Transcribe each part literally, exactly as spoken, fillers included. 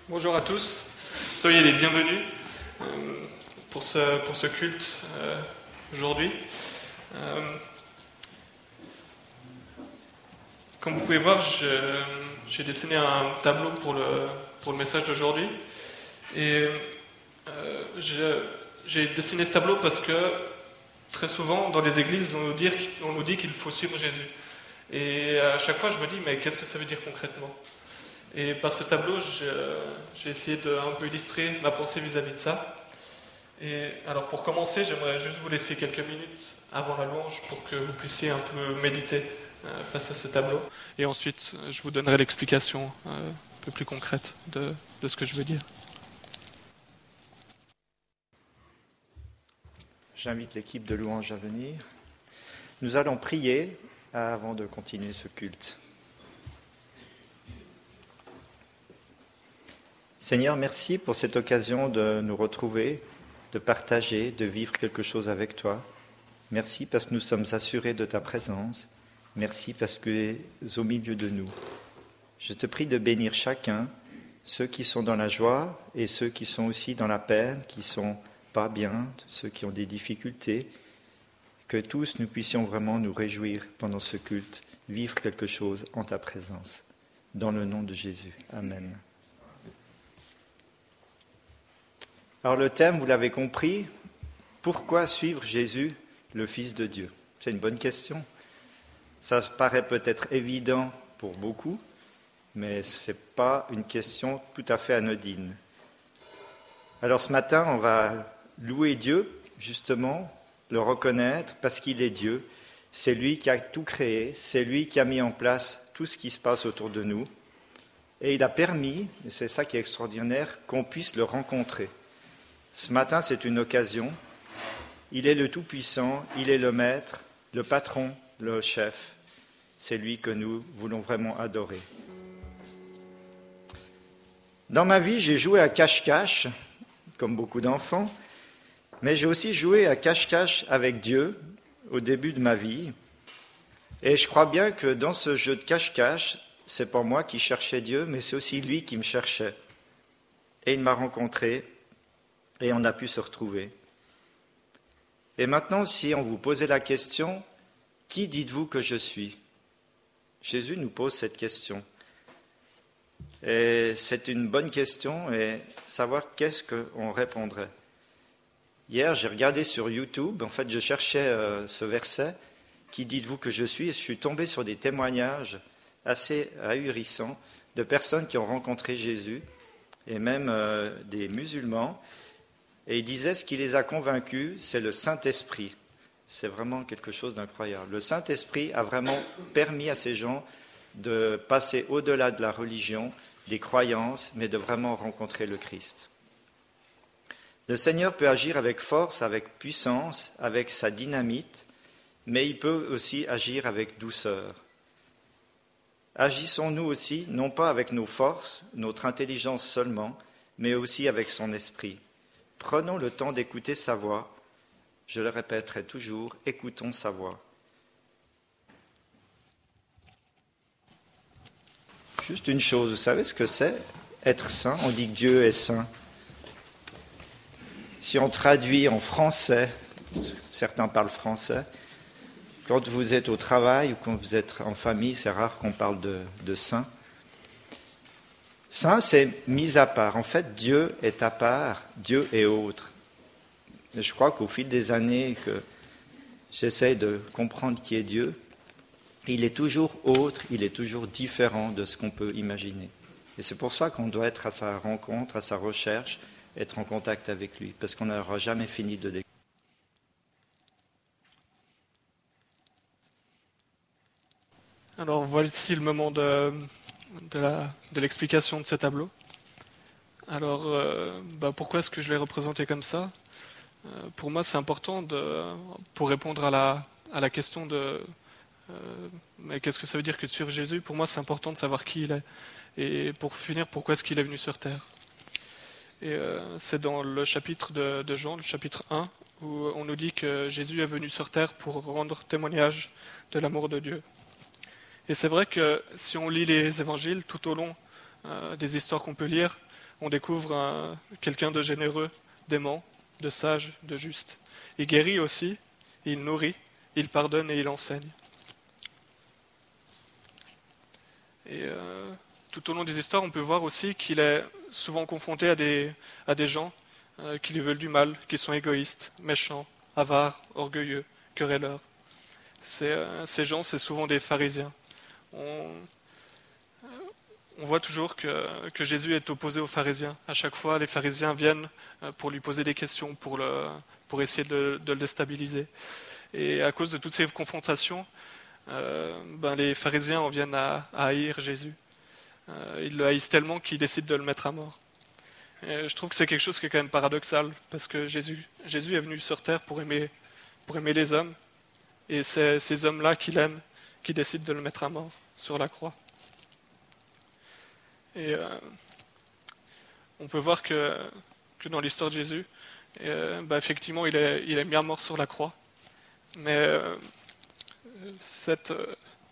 Bonjour à tous, soyez les bienvenus euh, pour, ce, pour ce culte euh, aujourd'hui. Euh, comme vous pouvez voir, je, j'ai dessiné un tableau pour le, pour le message d'aujourd'hui. Et euh, j'ai, j'ai dessiné ce tableau parce que très souvent dans les églises, on nous dit, on nous dit qu'il faut suivre Jésus. Et à chaque fois, je me dis, mais qu'est-ce que ça veut dire concrètement ? Et par ce tableau, j'ai, j'ai essayé de un peu illustrer ma pensée vis-à-vis de ça. Et alors pour commencer, j'aimerais juste vous laisser quelques minutes avant la louange pour que vous puissiez un peu méditer euh, face à ce tableau. Et ensuite, je vous donnerai l'explication euh, un peu plus concrète de, de ce que je veux dire. J'invite l'équipe de louange à venir. Nous allons prier avant de continuer ce culte. Seigneur, merci pour cette occasion de nous retrouver, de partager, de vivre quelque chose avec toi. Merci parce que nous sommes assurés de ta présence. Merci parce que tu es au milieu de nous. Je te prie de bénir chacun, ceux qui sont dans la joie et ceux qui sont aussi dans la peine, qui ne sont pas bien, ceux qui ont des difficultés. Que tous nous puissions vraiment nous réjouir pendant ce culte, vivre quelque chose en ta présence. Dans le nom de Jésus. Amen. Alors le thème, vous l'avez compris, pourquoi suivre Jésus, le Fils de Dieu ? C'est une bonne question. Ça paraît peut-être évident pour beaucoup, mais ce n'est pas une question tout à fait anodine. Alors ce matin, on va louer Dieu, justement, le reconnaître parce qu'il est Dieu. C'est lui qui a tout créé, c'est lui qui a mis en place tout ce qui se passe autour de nous. Et il a permis, et c'est ça qui est extraordinaire, qu'on puisse le rencontrer. Ce matin, c'est une occasion. Il est le Tout-Puissant, il est le Maître, le Patron, le Chef. C'est lui que nous voulons vraiment adorer. Dans ma vie, j'ai joué à cache-cache, comme beaucoup d'enfants, mais j'ai aussi joué à cache-cache avec Dieu au début de ma vie. Et je crois bien que dans ce jeu de cache-cache, c'est pas moi qui cherchais Dieu, mais c'est aussi lui qui me cherchait. Et il m'a rencontré. Et on a pu se retrouver. Et maintenant, si on vous posait la question, qui dites-vous que je suis ? Jésus nous pose cette question. Et c'est une bonne question, et savoir qu'est-ce qu'on répondrait. Hier, j'ai regardé sur YouTube, en fait, je cherchais euh, ce verset, qui dites-vous que je suis ? Et je suis tombé sur des témoignages assez ahurissants de personnes qui ont rencontré Jésus, et même euh, des musulmans. Et il disait, ce qui les a convaincus, c'est le Saint-Esprit. C'est vraiment quelque chose d'incroyable. Le Saint-Esprit a vraiment permis à ces gens de passer au-delà de la religion, des croyances, mais de vraiment rencontrer le Christ. Le Seigneur peut agir avec force, avec puissance, avec sa dynamite, mais il peut aussi agir avec douceur. Agissons-nous aussi, non pas avec nos forces, notre intelligence seulement, mais aussi avec son esprit. Prenons le temps d'écouter sa voix. Je le répéterai toujours, écoutons sa voix. Juste une chose, vous savez ce que c'est ? Être saint, on dit que Dieu est saint. Si on traduit en français, certains parlent français, quand vous êtes au travail ou quand vous êtes en famille, c'est rare qu'on parle de, de saint. Saint, c'est mis à part. En fait, Dieu est à part, Dieu est autre. Et je crois qu'au fil des années que j'essaie de comprendre qui est Dieu, il est toujours autre, il est toujours différent de ce qu'on peut imaginer. Et c'est pour ça qu'on doit être à sa rencontre, à sa recherche, être en contact avec lui, parce qu'on n'aura jamais fini de découvrir. Alors voici le moment de... De, la, de l'explication de ce tableau. Alors, euh, bah pourquoi est-ce que je l'ai représenté comme ça ? euh, Pour moi, c'est important de, pour répondre à la, à la question de euh, mais qu'est-ce que ça veut dire que de suivre Jésus ? Pour moi, c'est important de savoir qui il est. Et pour finir, pourquoi est-ce qu'il est venu sur terre ? Et euh, c'est dans le chapitre de, de Jean, le chapitre un, où on nous dit que Jésus est venu sur terre pour rendre témoignage de l'amour de Dieu. Et c'est vrai que si on lit les évangiles tout au long euh, des histoires qu'on peut lire, on découvre un, quelqu'un de généreux, d'aimant, de sage, de juste. Il guérit aussi, il nourrit, il pardonne et il enseigne. Et euh, tout au long des histoires, on peut voir aussi qu'il est souvent confronté à des, à des gens euh, qui lui veulent du mal, qui sont égoïstes, méchants, avares, orgueilleux, querelleurs. Ces, euh, ces gens, c'est souvent des pharisiens. On, on voit toujours que, que Jésus est opposé aux pharisiens. À chaque fois, les pharisiens viennent pour lui poser des questions, pour, le, pour essayer de, de le déstabiliser. Et à cause de toutes ces confrontations, euh, ben les pharisiens en viennent à, à haïr Jésus. Euh, ils le haïssent tellement qu'ils décident de le mettre à mort. Et je trouve que c'est quelque chose qui est quand même paradoxal, parce que Jésus, Jésus est venu sur terre pour aimer, pour aimer les hommes, et c'est ces hommes-là qu'il aime, qui décident de le mettre à mort sur la croix. Et euh, on peut voir que, que dans l'histoire de Jésus, euh, bah effectivement, il est, il est mis à mort sur la croix. Mais euh, cette, euh,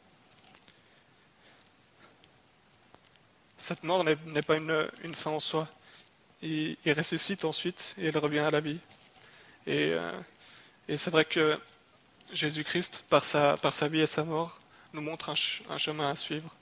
cette mort n'est, n'est pas une, une fin en soi. Il, il ressuscite ensuite et il revient à la vie. Et, euh, et c'est vrai que Jésus-Christ, par sa, par sa vie et sa mort, nous montre un, ch- un chemin à suivre.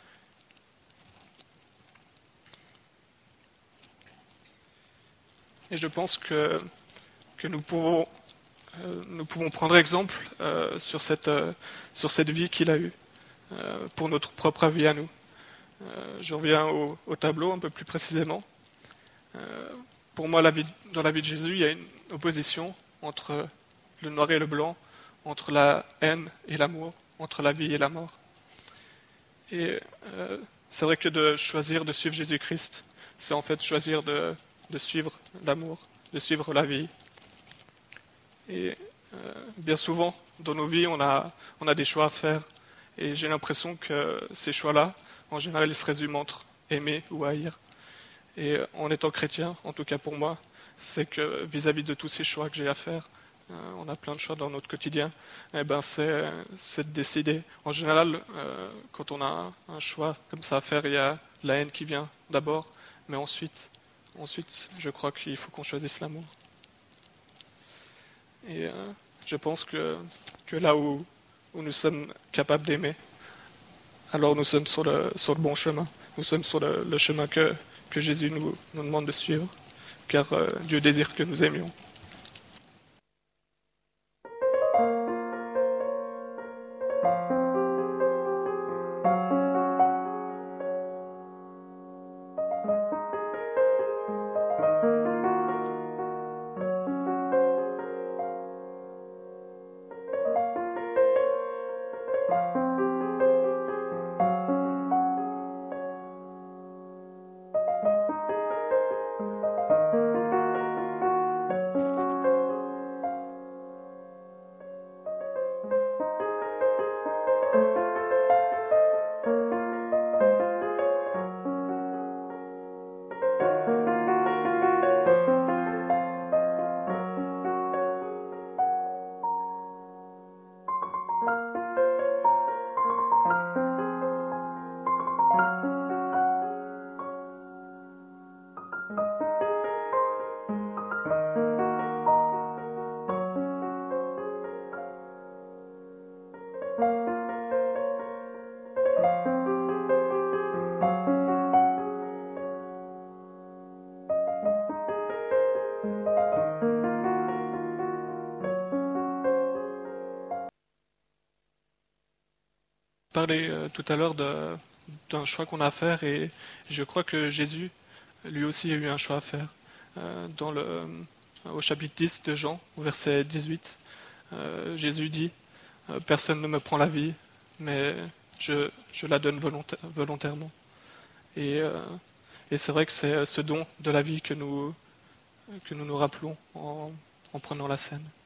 Et je pense que, que nous, pouvons, euh, nous pouvons prendre exemple euh, sur, cette, euh, sur cette vie qu'il a eue, euh, pour notre propre vie à nous. Euh, je reviens au, au tableau un peu plus précisément. Euh, pour moi, la vie, dans la vie de Jésus, il y a une opposition entre le noir et le blanc, entre la haine et l'amour, entre la vie et la mort. Et euh, c'est vrai que de choisir de suivre Jésus-Christ, c'est en fait choisir de de suivre l'amour, de suivre la vie. Et euh, bien souvent, dans nos vies, on a, on a des choix à faire. Et j'ai l'impression que ces choix-là, en général, ils se résument entre aimer ou haïr. Et euh, en étant chrétien, en tout cas pour moi, c'est que vis-à-vis de tous ces choix que j'ai à faire, euh, on a plein de choix dans notre quotidien, et ben c'est, c'est de décider. En général, euh, quand on a un, un choix comme ça à faire, il y a la haine qui vient d'abord, mais ensuite... Ensuite, je crois qu'il faut qu'on choisisse l'amour. Et euh, je pense que, que là où, où nous sommes capables d'aimer, alors nous sommes sur le, sur le bon chemin. Nous sommes sur le, le chemin que, que Jésus nous, nous demande de suivre, car euh, Dieu désire que nous aimions. Parlé euh, tout à l'heure de, d'un choix qu'on a à faire, et je crois que Jésus, lui aussi, a eu un choix à faire. Euh, dans le, euh, au chapitre dix de Jean, au verset dix-huit, euh, Jésus dit euh, « Personne ne me prend la vie, mais je, je la donne volonta- volontairement. » Et, euh, et c'est vrai que c'est ce don de la vie que nous que nous, nous rappelons en, en prenant la scène.